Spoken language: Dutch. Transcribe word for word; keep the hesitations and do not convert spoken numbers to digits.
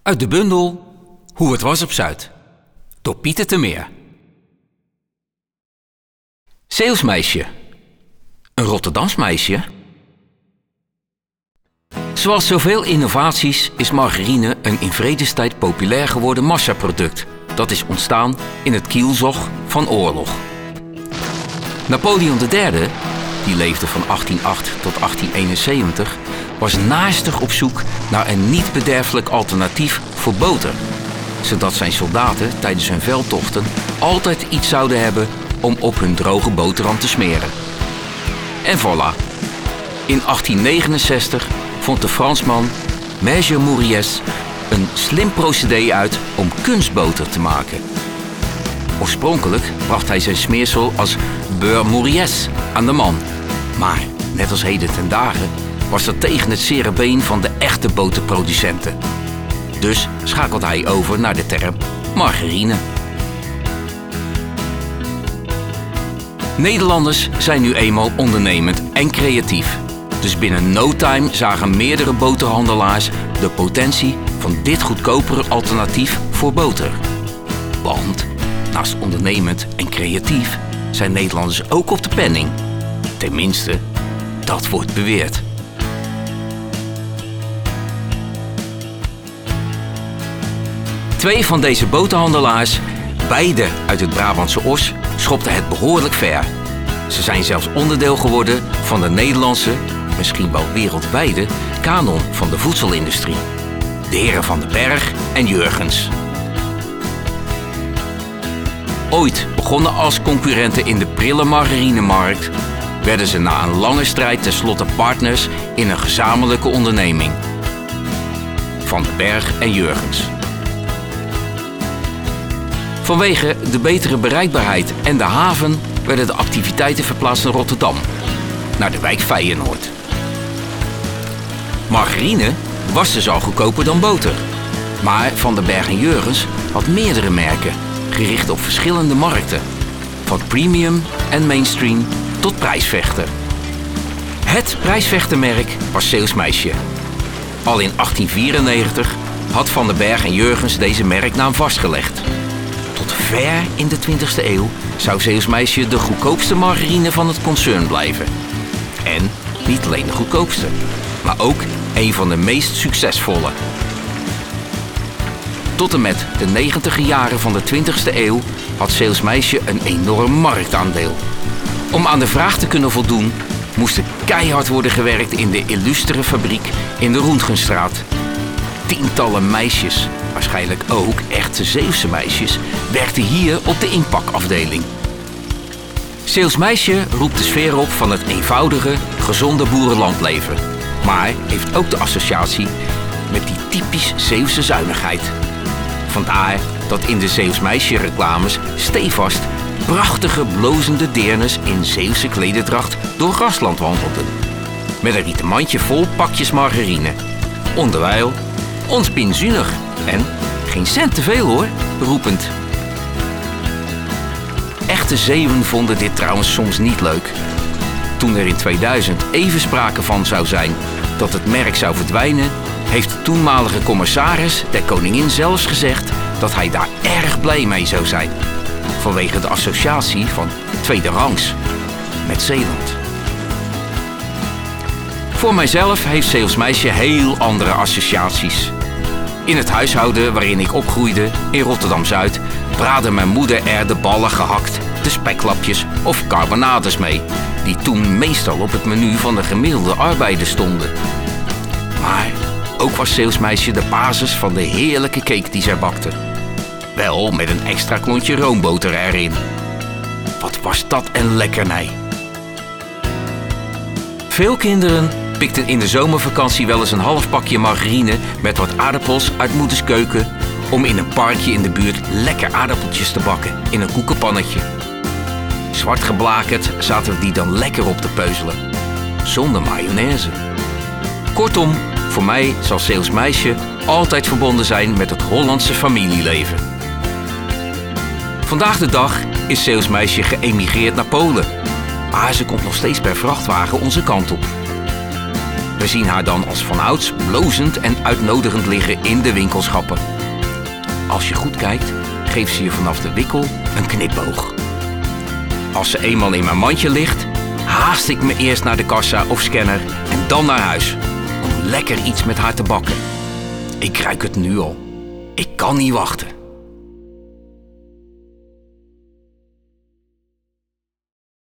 Uit de bundel Hoe het was op Zuid, door Pieter Termeer. Zeeuwsmeisje, een Rotterdams meisje. Zoals zoveel innovaties is margarine een in vredestijd populair geworden massaproduct. Dat is ontstaan in het kielzog van oorlog. Napoleon de derde, die leefde van achttien nul acht tot achttien eenenzeventig, was naastig op zoek naar een niet bederfelijk alternatief voor boter, zodat zijn soldaten tijdens hun veldtochten altijd iets zouden hebben om op hun droge boterham te smeren. En voilà. In achttien negenenzestig vond de Fransman Maiger Moriès een slim procedé uit om kunstboter te maken. Oorspronkelijk bracht hij zijn smeersel als beurre Moriès aan de man. Maar, net als heden ten dagen, was dat tegen het zere been van de echte boterproducenten. Dus schakelt hij over naar de term margarine. Nederlanders zijn nu eenmaal ondernemend en creatief. Dus binnen no time zagen meerdere boterhandelaars de potentie van dit goedkopere alternatief voor boter. Want naast ondernemend en creatief zijn Nederlanders ook op de penning. Tenminste, dat wordt beweerd. Twee van deze boterhandelaars, beide uit het Brabantse Os, schopten het behoorlijk ver. Ze zijn zelfs onderdeel geworden van de Nederlandse, misschien wel wereldwijde, kanon van de voedselindustrie. De heren Van den Berg en Jurgens. Ooit begonnen als concurrenten in de prille margarinemarkt, werden ze na een lange strijd tenslotte partners in een gezamenlijke onderneming. Van den Berg en Jurgens. Vanwege de betere bereikbaarheid en de haven werden de activiteiten verplaatst naar Rotterdam, naar de wijk Feyenoord. Margarine was dus al goedkoper dan boter. Maar Van den Berg en Jurgens had meerdere merken, gericht op verschillende markten. Van premium en mainstream tot prijsvechter. Het prijsvechtermerk was Zeeuwsmeisje. Al in achttien vierennegentig had Van den Berg en Jurgens deze merknaam vastgelegd. Tot ver in de twintigste eeuw zou Zeeuwsmeisje de goedkoopste margarine van het concern blijven. En niet alleen de goedkoopste, maar ook een van de meest succesvolle. Tot en met de negentiger jaren van de twintigste eeuw had Zeeuwsmeisje een enorm marktaandeel. Om aan de vraag te kunnen voldoen, moest er keihard worden gewerkt in de illustere fabriek in de Roentgenstraat. Tientallen meisjes, waarschijnlijk ook echte Zeeuwse meisjes, werkten hier op de inpakafdeling. Zeeuwsmeisje roept de sfeer op van het eenvoudige, gezonde boerenlandleven. Maar heeft ook de associatie met die typisch Zeeuwse zuinigheid. Vandaar dat in de Zeeuwsmeisje reclames stevast prachtige blozende deernes in Zeeuwse klederdracht door grasland wandelden. Met een rieten mandje vol pakjes margarine. Onderwijl ons binzunig en geen cent te veel hoor, roepend. Echte Zeeuwen vonden dit trouwens soms niet leuk. Toen er in tweeduizend even sprake van zou zijn dat het merk zou verdwijnen, heeft de toenmalige commissaris der koningin zelfs gezegd dat hij daar erg blij mee zou zijn. Vanwege de associatie van tweederangs met Zeeland. Voor mijzelf heeft Zeeuwsmeisje heel andere associaties. In het huishouden waarin ik opgroeide, in Rotterdam-Zuid, braadde mijn moeder er de ballen gehakt, de speklapjes of carbonades mee, die toen meestal op het menu van de gemiddelde arbeider stonden. Maar ook was Zeeuwsmeisje de basis van de heerlijke cake die zij bakte. Wel met een extra klontje roomboter erin. Wat was dat een lekkernij. Veel kinderen pikten in de zomervakantie wel eens een half pakje margarine met wat aardappels uit moeders keuken om in een parkje in de buurt lekker aardappeltjes te bakken in een koekenpannetje. Zwart geblakerd zaten we die dan lekker op te peuzelen. Zonder mayonaise. Kortom, voor mij zal Zeeuwsmeisje altijd verbonden zijn met het Hollandse familieleven. Vandaag de dag is Zeeuwsmeisje geëmigreerd naar Polen. Maar ze komt nog steeds per vrachtwagen onze kant op. We zien haar dan als vanouds blozend en uitnodigend liggen in de winkelschappen. Als je goed kijkt, geeft ze je vanaf de wikkel een knipoog. Als ze eenmaal in mijn mandje ligt, haast ik me eerst naar de kassa of scanner en dan naar huis. Om lekker iets met haar te bakken. Ik ruik het nu al. Ik kan niet wachten.